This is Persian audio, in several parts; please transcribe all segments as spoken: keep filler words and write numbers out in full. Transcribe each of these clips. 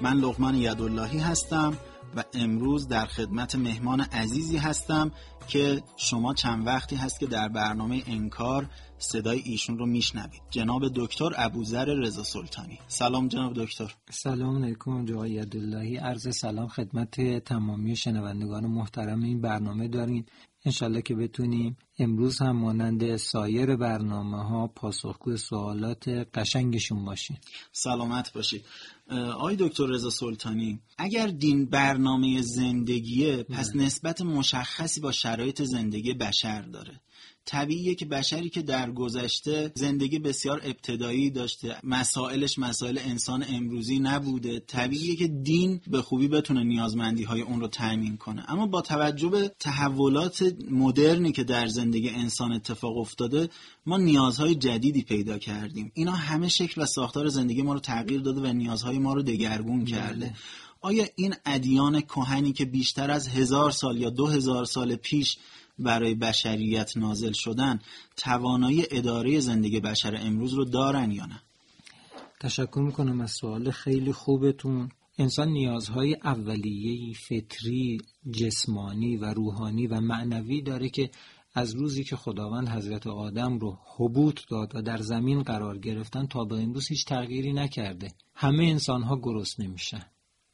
من لقمان یداللهی هستم و امروز در خدمت مهمان عزیزی هستم که شما چند وقتی هست که در برنامه انکار صدای ایشون رو میشنوید. جناب دکتر ابوذر رضا سلطانی. سلام جناب دکتر. سلام علیکم جناب یداللهی. عرض سلام خدمت تمامی شنوندگان محترم این برنامه دارین. انشالله که بتونیم امروز هم مانند سایر برنامه ها پاسخگوی سوالات قشنگشون باشیم. سلامت باشید. آقای دکتر رضا سلطانی، اگر دین برنامه زندگیه پس نسبت مشخصی با شرایط زندگی بشر داره. طبیعیه که بشری که در گذشته زندگی بسیار ابتدایی داشته، مسائلش مسائل انسان امروزی نبوده، طبیعیه که دین به خوبی بتونه نیازمندی های اون رو تامین کنه. اما با توجه به تحولات مدرنی که در زندگی انسان اتفاق افتاده، ما نیازهای جدیدی پیدا کردیم. اینا همه شکل و ساختار زندگی ما رو تغییر داده و نیازهای ما رو دگرگون کرده. آیا این ادیان کهنی که بیشتر از هزار سال یا دو هزار سال پیش برای بشریت نازل شدن توانایی اداره زندگی بشر امروز رو دارن یا نه؟ تشکر میکنم از سوال خیلی خوبتون. انسان نیازهای اولیه‌ای فطری، جسمانی و روحانی و معنوی داره که از روزی که خداوند حضرت آدم رو هبوط داد و در زمین قرار گرفتن تا به امروز هیچ تغییری نکرده. همه انسان‌ها گرسنه میشن.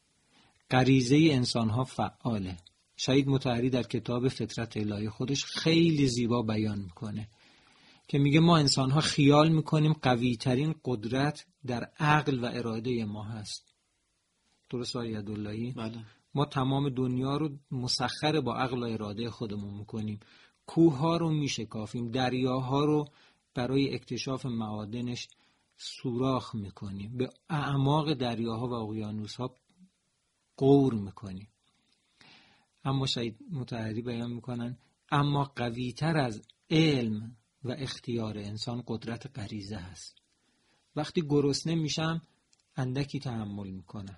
غریزه انسان‌ها فعاله. شهید مطهری در کتاب فطرت الهی خودش خیلی زیبا بیان میکنه که میگه ما انسان‌ها خیال میکنیم قوی ترین قدرت در عقل و اراده ما هست. درست آقای یداللهی؟ بله. ما تمام دنیا رو مسخر با عقل و اراده خودمون میکنیم. کوه‌ها رو میشکافیم، دریاها رو برای اکتشاف معادنش سوراخ میکنیم، به اعماق دریاها و اقیانوس‌ها غور میکنیم. اما شهید مطهری بیان میکنن اما قوی تر از علم و اختیار انسان قدرت غریزه هست. وقتی گرسنه میشم اندکی تحمل میکنم،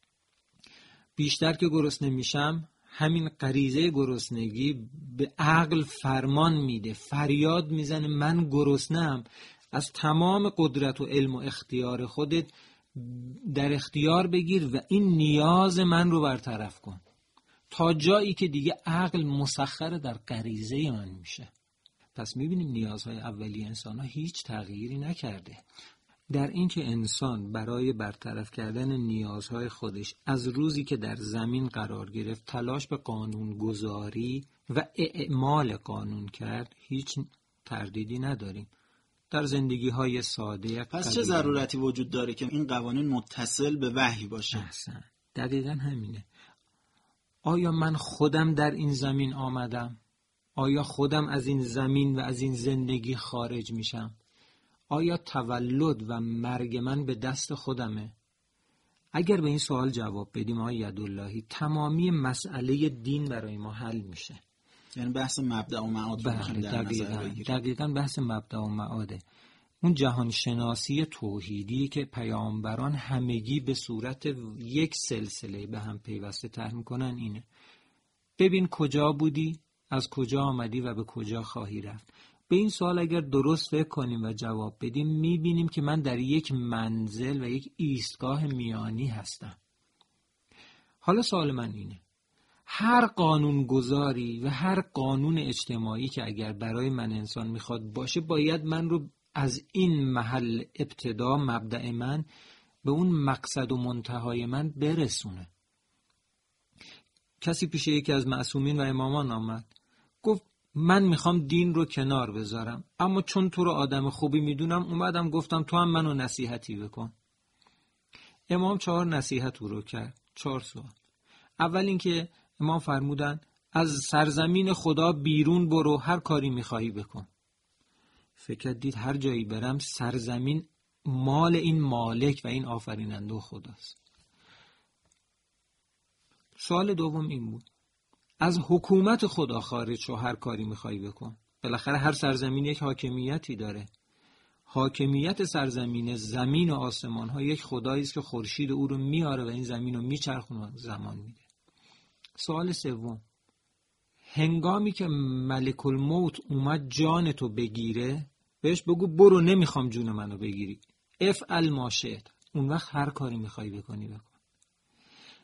بیشتر که گرسنه میشم همین غریزه گرسنگی به عقل فرمان میده، فریاد میزنه من گرسنه‌ام، از تمام قدرت و علم و اختیار خودت در اختیار بگیر و این نیاز من رو برطرف کن، تا جایی که دیگه عقل مسخر در غریزه من میشه. پس میبینیم نیازهای اولیه انسان ها هیچ تغییری نکرده. در این که انسان برای برطرف کردن نیازهای خودش از روزی که در زمین قرار گرفت تلاش به قانون گذاری و اعمال قانون کرد هیچ تردیدی نداریم. در زندگی های ساده پس چه ضرورتی وجود داره که این قوانین متصل به وحی باشه؟ احسن. دقیقاً همینه. آیا من خودم در این زمین آمدم؟ آیا خودم از این زمین و از این زندگی خارج میشم؟ آیا تولد و مرگ من به دست خودمه؟ اگر به این سوال جواب بدیم آقای یداللهی تمامی مسئله دین برای ما حل میشه. یعنی بحث مبدأ و معاد رو میخوایم در نظر بگیریم. دقیقاً بحث مبدأ و معاده. اون جهان شناسی توحیدی که پیامبران همگی به صورت یک سلسله به هم پیوسته طرح میکنن اینه: ببین کجا بودی، از کجا آمدی و به کجا خواهی رفت. به این سوال اگر درست فکر کنیم و جواب بدیم میبینیم که من در یک منزل و یک ایستگاه میانی هستم. حالا سوال من اینه: هر قانون گذاری و هر قانون اجتماعی که اگر برای من انسان میخواد باشه باید من رو از این محل ابتدا مبدأ من به اون مقصد و منتهای من برسونه. کسی پیش یکی از معصومین و امامان آمد، گفت من میخوام دین رو کنار بذارم، اما چون تو رو آدم خوبی میدونم اومدم گفتم تو هم منو نصیحتی بکن. امام چهار نصیحت رو کرد، چهار سوال. اول اینکه امام فرمودن از سرزمین خدا بیرون برو، هر کاری میخوایی بکن. فکر دید هر جایی برم سرزمین مال این مالک و این آفریننده خداست. سوال دوم این بود: از حکومت خدا خارج شو، هر کاری میخوایی بکن. بالاخره هر سرزمین یک حاکمیتی داره. حاکمیت سرزمین زمین و آسمان ها یک خدایی است که خورشید او رو میاره و این زمین رو میچرخونه، زمان میده. سوال سوم: هنگامی که ملک الموت اومد جان تو بگیره بهش بگو برو نمیخوام جون منو بگیری، افعل ما شئت. اون وقت هر کاری میخوای بکنی بکن.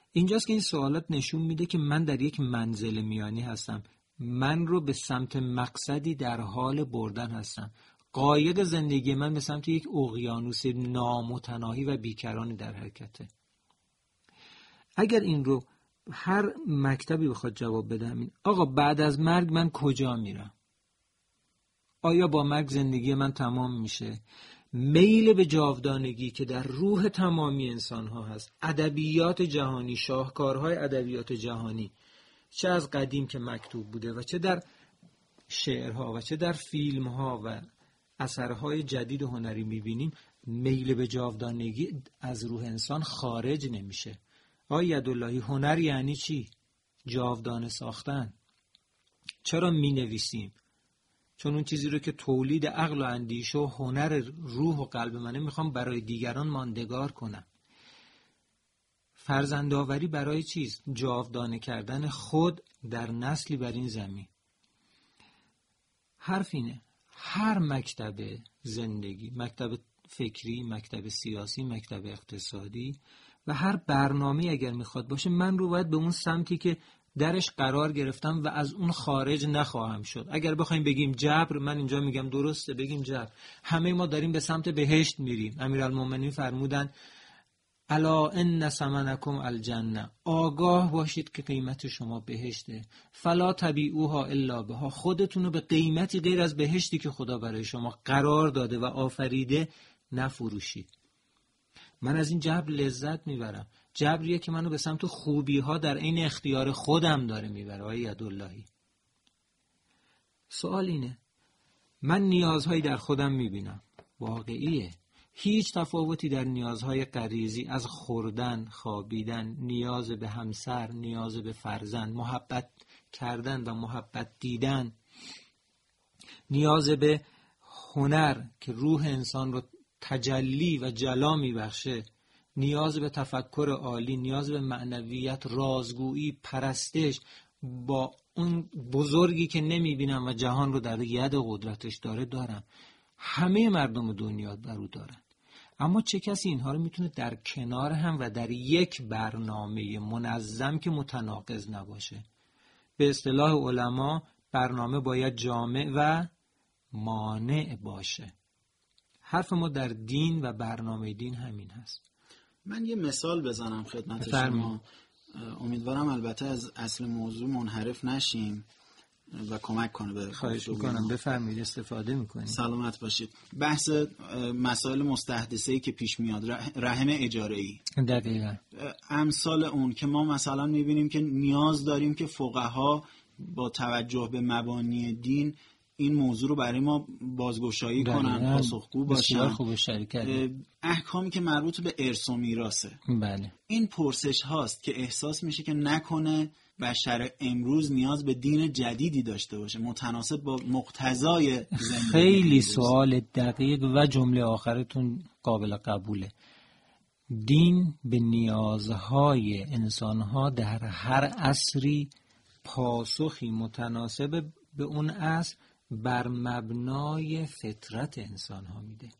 اینجاست که این سوالات نشون میده که من در یک منزل میانی هستم، من رو به سمت مقصدی در حال بردن هستم. قایق زندگی من به سمت یک اقیانوس نامتناهی و بیکرانی در حرکته. اگر این رو هر مکتبی بخواد جواب بدم، آقا بعد از مرگ من کجا میرم؟ آیا با مرگ زندگی من تمام میشه؟ میل به جاودانگی که در روح تمامی انسان ها هست، ادبیات جهانی، شاهکارهای ادبیات جهانی، چه از قدیم که مکتوب بوده و چه در شعرها و چه در فیلمها و اثرهای جدید هنری میبینیم، میل به جاودانگی از روح انسان خارج نمیشه. آقای یداللهی، هنر یعنی چی؟ جاودانه ساختن. چرا مینویسیم؟ چون اون چیزی رو که تولید عقل و اندیشه و هنر روح و قلب منه میخوام برای دیگران ماندگار کنم. فرزندآوری برای چیست؟ جاودانه کردن خود در نسلی بر این زمین. حرف اینه، هر مکتب زندگی، مکتب فکری، مکتب سیاسی، مکتب اقتصادی و هر برنامه اگر میخواد باشه، من رو باید به اون سمتی که درش قرار گرفتم و از اون خارج نخواهم شد. اگر بخوایم بگیم جبر، من اینجا میگم درسته بگیم جبر. همه ما داریم به سمت بهشت میریم. امیرالمومنین فرمودن الا ان ثمنکم الجنه، آگاه باشید که قیمت شما بهشته. فلا تبیعوها الا بها، خودتون رو به قیمتی غیر از بهشتی که خدا برای شما قرار داده و آفریده نفروشید. من از این جبر لذت میبرم. جبریه که منو به سمت خوبی ها در عین اختیار خودم داره میبره. آقای یداللهی، سوال اینه، من نیازهایی در خودم میبینم، واقعیه، هیچ تفاوتی در نیازهای غریزی از خوردن، خوابیدن، نیاز به همسر، نیاز به فرزند، محبت کردن و محبت دیدن، نیاز به هنر که روح انسان رو تجلی و جلا میبخشه، نیاز به تفکر عالی، نیاز به معنویت، رازگویی، پرستش با اون بزرگی که نمیبینم و جهان رو در ید قدرتش داره دارم. همه مردم دنیا برو دارن. اما چه کسی اینها رو میتونه در کنار هم و در یک برنامه منظم که متناقض نباشه؟ به اصطلاح علما برنامه باید جامع و مانع باشه. حرف ما در دین و برنامه دین همین هست. من یه مثال بزنم خدمت شما، امیدوارم البته از اصل موضوع منحرف نشیم و کمک کنه به خواهش میکنم. بفرمایید، استفاده میکنیم. سلامت باشید. بحث مسائل مستحدثه‌ای که پیش میاد، رحم اجاره‌ای، دقیقاً امثال اون که ما مثلا میبینیم که نیاز داریم که فقها با توجه به مبانی دین این موضوع رو برای ما بازگشایی کنن، پاسخگو باشن. خوب شرکت. احکامی که مربوط به ارث و میراثه. بله. این پرسش هاست که احساس میشه که نکنه بشر امروز نیاز به دین جدیدی داشته باشه متناسب با مقتضای زندگی. خیلی سوال دقیق و جمله آخرتون قابل قبوله. دین به نیازهای انسانها در هر عصری پاسخی متناسب به اون عصر بر مبنای فطرت انسان ها میده.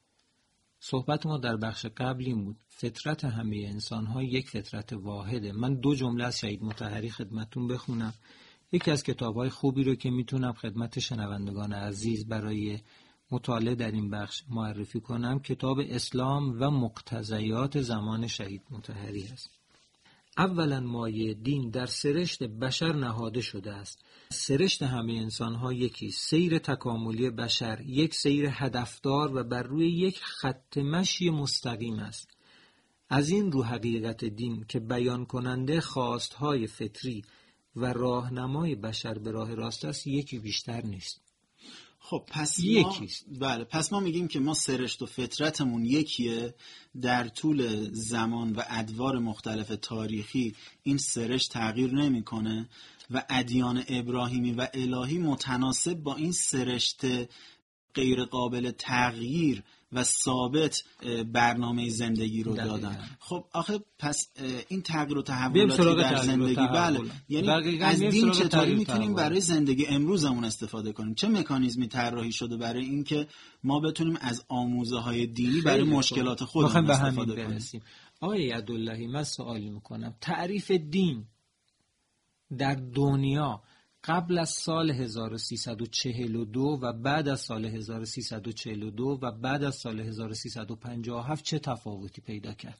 صحبت ما در بخش قبل این بود، فطرت همه انسان ها یک فطرت واحده. من دو جمله از شهید مطهری خدمتون بخونم. یکی از کتاب های خوبی رو که میتونم خدمت شنوندگان عزیز برای مطالعه در این بخش معرفی کنم، کتاب اسلام و مقتضیات زمان شهید مطهری است. اولا مایه دین در سرشت بشر نهاده شده است. سرشت همه انسان‌ها یکی، سیر تکاملی بشر یک سیر هدفدار و بر روی یک خط مشی مستقیم است. از این رو حقیقت دین که بیان کننده خواستهای فطری و راهنمای بشر به راه راست است یکی بیشتر نیست. خب پس یکیست. ما بله پس ما میگیم که ما سرشت و فطرتمون یکیه. در طول زمان و ادوار مختلف تاریخی این سرشت تغییر نمیکنه و ادیان ابراهیمی و الهی متناسب با این سرشت غیر قابل تغییر و ثابت برنامه زندگی رو دادن. دقیقا. خب آخه پس این تغییر و تحولاتی در زندگی بله یعنی از دین چطوری میتونیم برای زندگی امروزمون استفاده کنیم؟ چه مکانیزمی طراحی شده برای اینکه ما بتونیم از آموزه های دینی برای مشکلات خودمون استفاده کنیم؟ آقای یداللهی من سوال میکنم، تعریف دین در دنیا قبل از سال هزار و سیصد و چهل و دو و بعد از سال هزار و سیصد و چهل و دو و بعد از سال هزار و سیصد و پنجاه و هفت چه تفاوتی پیدا کرد؟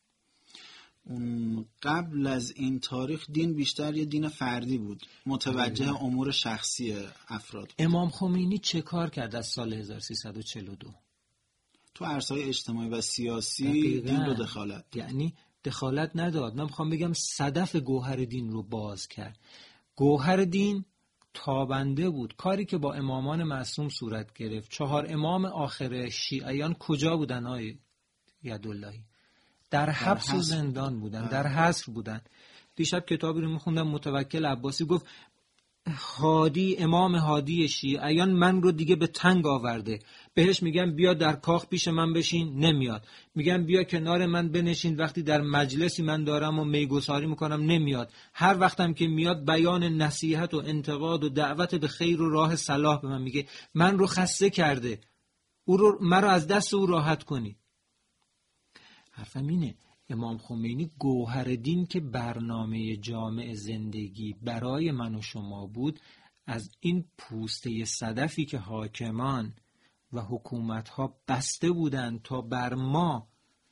قبل از این تاریخ دین بیشتر یه دین فردی بود، متوجه دقیقا. امور شخصی افراد بود. امام خمینی چه کار کرد از سال هزار و سیصد و چهل و دو؟ تو عرصه‌های اجتماعی و سیاسی دقیقا. دین رو دخالت داد. یعنی دخالت نداد. من میخوام بگم صدف گوهر دین رو باز کرد. گوهر دین تابنده بود. کاری که با امامان معصوم صورت گرفت، چهار امام آخر شیعیان کجا بودن آقای یداللهی؟ در حبس و زندان بودن، در حصر بودن. دیشب کتابی رو میخوندم، متوکل عباسی گفت هادی، امام هادی شیعیان من رو دیگه به تنگ آورده. بهش میگم بیا در کاخ پیش من بشین، نمیاد. میگم بیا کنار من بنشین وقتی در مجلسی من دارم و میگساری میکنم، نمیاد. هر وقتم که میاد بیان نصیحت و انتقاد و دعوت به خیر و راه صلاح به من میگه. من رو خسته کرده، او رو من رو از دست او راحت کنی. حرفم اینه، امام خمینی گوهر دین که برنامه جامع زندگی برای من و شما بود، از این پوسته صدفی که حاکمان و حکومت‌ها بسته بودند تا بر ما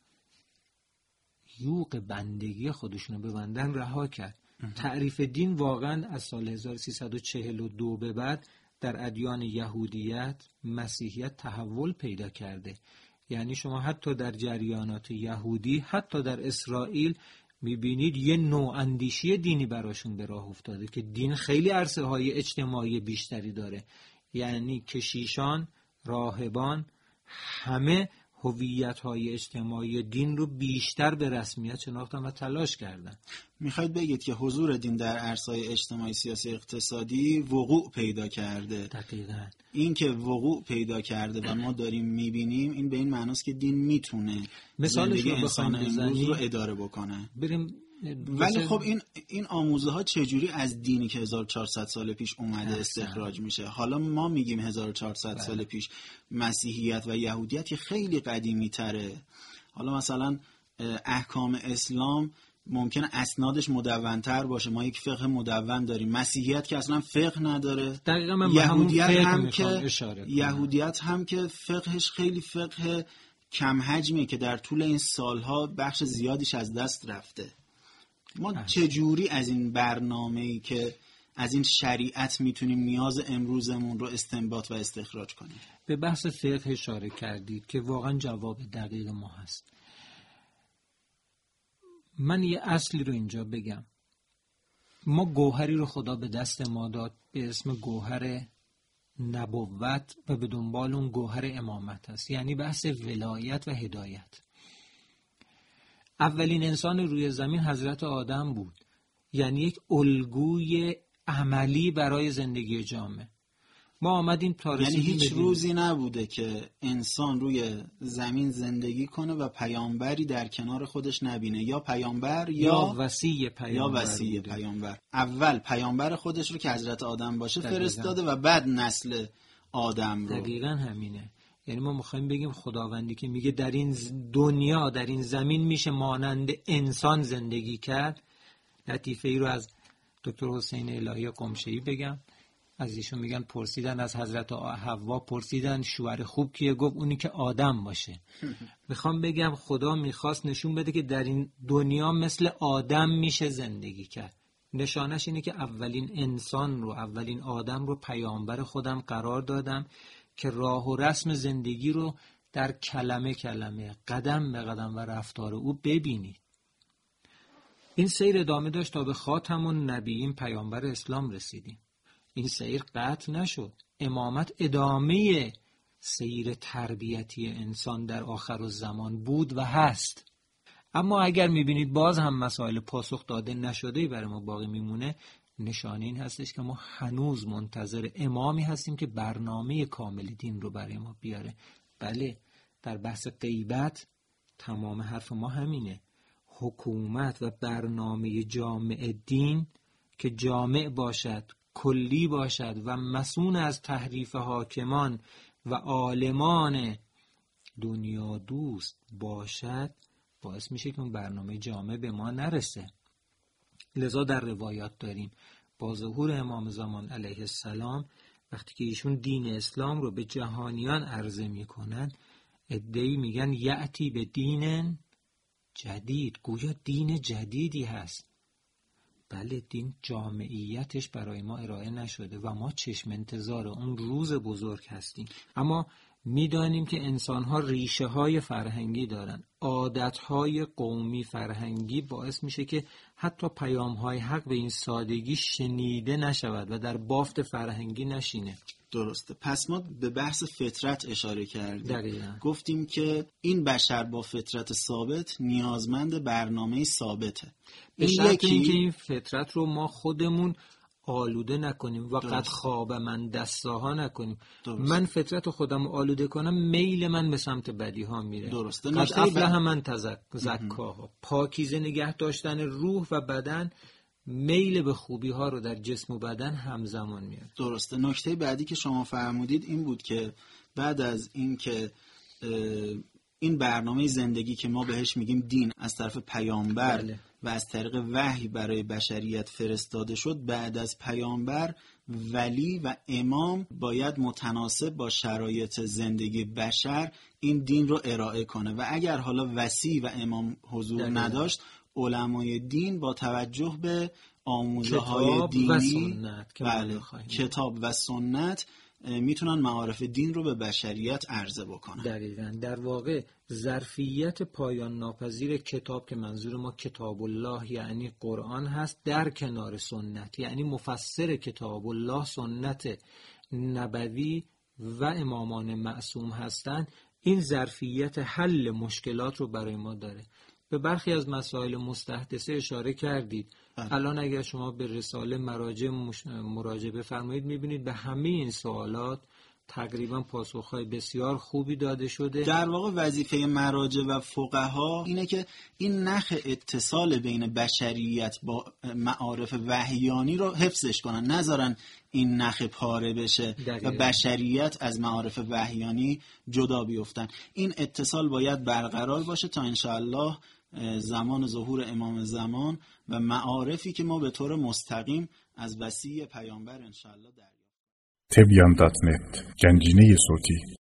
یوغ بندگی خودشونو ببندن رها کرد. تعریف دین واقعا از سال هزار و سیصد و چهل و دو به بعد در ادیان یهودیت، مسیحیت تحول پیدا کرده. یعنی شما حتی در جریانات یهودی، حتی در اسرائیل میبینید یه نوع اندیشی دینی براشون به راه افتاده که دین خیلی عرصه های اجتماعی بیشتری داره. یعنی کشیشان، راهبان، همه هویت های اجتماعی دین رو بیشتر به رسمیت شناختن و تلاش کردن. میخواید بگید که حضور دین در عرصه‌های اجتماعی، سیاسی، اقتصادی وقوع پیدا کرده. دقیقاً. این که وقوع پیدا کرده و ما داریم میبینیم، این به این معناست که دین میتونه زندگی انسان امروز رو اداره بکنه. بریم ولی خب این این آموزه ها چجوری از دینی که هزار و چهارصد سال پیش اومده استخراج میشه؟ حالا ما میگیم هزار و چهارصد بله. سال پیش مسیحیت و یهودیت که خیلی قدیمی تره. حالا مثلا احکام اسلام ممکنه اسنادش مدونتر باشه، ما یک فقه مدون داریم. مسیحیت که اصلا فقه نداره. دقیقاً من یهودیت هم که اشاره کنم. یهودیت هم که فقهش خیلی فقه کم حجمیه که در طول این سالها بخش زیادیش از دست رفته. ما چجوری از این برنامه‌ای که از این شریعت میتونیم نیاز امروزمون رو استنباط و استخراج کنیم؟ به بحث فقه اشاره کردید که واقعا جواب دقیق ما هست. من یه اصلی رو اینجا بگم. ما گوهری رو خدا به دست ما داد به اسم گوهر نبوت و به دنبال اون گوهر امامت هست، یعنی بحث ولایت و هدایت. اولین انسان روی زمین حضرت آدم بود، یعنی یک الگوی عملی برای زندگی جامعه. ما آمدیم تا رسیدیم، یعنی هیچ روزی نبوده که انسان روی زمین زندگی کنه و پیامبری در کنار خودش نبینه، یا پیامبر یا, یا وصی پیامبر. یا وصی پیامبر. اول پیامبر خودش رو که حضرت آدم باشه دقیقا فرستاده و بعد نسل آدم رو. دقیقاً همینه. یعنی ما میخوایم بگیم خداوندی که میگه در این دنیا، در این زمین میشه مانند انسان زندگی کرد. لطیفه ای رو از دکتر حسین الهی قمشه‌ای بگم. از ایشون میگن پرسیدن از حضرت حوا، پرسیدن شوهر خوب کیه؟ گفت اونی که آدم باشه. میخوام بگم خدا میخواست نشون بده که در این دنیا مثل آدم میشه زندگی کرد. نشانش اینه که اولین انسان رو، اولین آدم رو پیامبر خودم قرار دادم که راه و رسم زندگی رو در کلمه کلمه، قدم به قدم و رفتار او ببینید. این سیر ادامه داشت تا به خاتم النبیین پیامبر اسلام رسیدیم. این سیر قطع نشد. امامت ادامه سیر تربیتی انسان در آخر الزمان بود و هست. اما اگر میبینید باز هم مسائل پاسخ داده نشده برای ما باقی میمونه، نشانه این هستش که ما هنوز منتظر امامی هستیم که برنامه کامل دین رو برای ما بیاره. بله، در بحث غیبت تمام حرف ما همینه. حکومت و برنامه جامع دین که جامع باشد، کلی باشد و مسئول از تحریف حاکمان و عالمان دنیا دوست باشد، باعث میشه که اون برنامه جامع به ما نرسه. لذا در روایات داریم با ظهور امام زمان علیه السلام وقتی که ایشون دین اسلام رو به جهانیان عرضه میکنن، عده‌ای میگن یأتی به دین جدید، گویا دین جدیدی هست. بله، دین جامعیتش برای ما ارائه نشده و ما چشم انتظار اون روز بزرگ هستیم. اما میدانیم که انسان‌ها ریشه های فرهنگی دارن، عادت‌های قومی فرهنگی باعث میشه که حتی پیام‌های حق به این سادگی شنیده نشود و در بافت فرهنگی نشینه. درسته. پس ما به بحث فطرت اشاره کردیم. دقیقاً. گفتیم که این بشر با فطرت ثابت نیازمند برنامه ثابته. به شرط اینکه این فطرت رو ما خودمون آلوده نکنیم و قد خواب من دستاها نکنیم. درست. من فطرت خودم آلوده کنم، میل من به سمت بدی ها میره. درسته. قد افلح من تزکاها، پاکیزه نگه داشتن روح و بدن میل به خوبی ها رو در جسم و بدن همزمان میاد. درسته. نکته بعدی که شما فرمودید این بود که بعد از این که این برنامه زندگی که ما بهش میگیم دین از طرف پیامبر بله. و از طریق وحی برای بشریت فرستاده شد، بعد از پیامبر ولی و امام باید متناسب با شرایط زندگی بشر این دین رو ارائه کنه و اگر حالا وصی و امام حضور دقیقا. نداشت، علمای دین با توجه به آموزه های دینی و سنت بله کتاب و سنت میتونن معارف دین رو به بشریت عرضه بکنن. دقیقاً. در واقع ظرفیت پایان ناپذیر کتاب که منظور ما کتاب الله یعنی قرآن هست، در کنار سنت یعنی مفسر کتاب الله سنت نبوی و امامان معصوم هستند، این ظرفیت حل مشکلات رو برای ما داره. به برخی از مسائل مستحدثه اشاره کردید. بله. الان اگر شما به رساله مراجع مش... مراجعه بفرمایید میبینید به همه این سوالات تقریبا پاسخهای بسیار خوبی داده شده. در واقع وظیفه مراجع و فقها اینه که این نخ اتصال بین بشریت با معارف وحیانی رو حفظش کنن، نذارن این نخ پاره بشه دقیقا. و بشریت از معارف وحیانی جدا بیفتن. این اتصال باید برقرار باشه تا انشاءالله زمان ظهور امام زمان و معارفی که ما به طور مستقیم از وصی پیامبر انشاءالله دریافت. تبیان دات نت، گنجینه صوتی.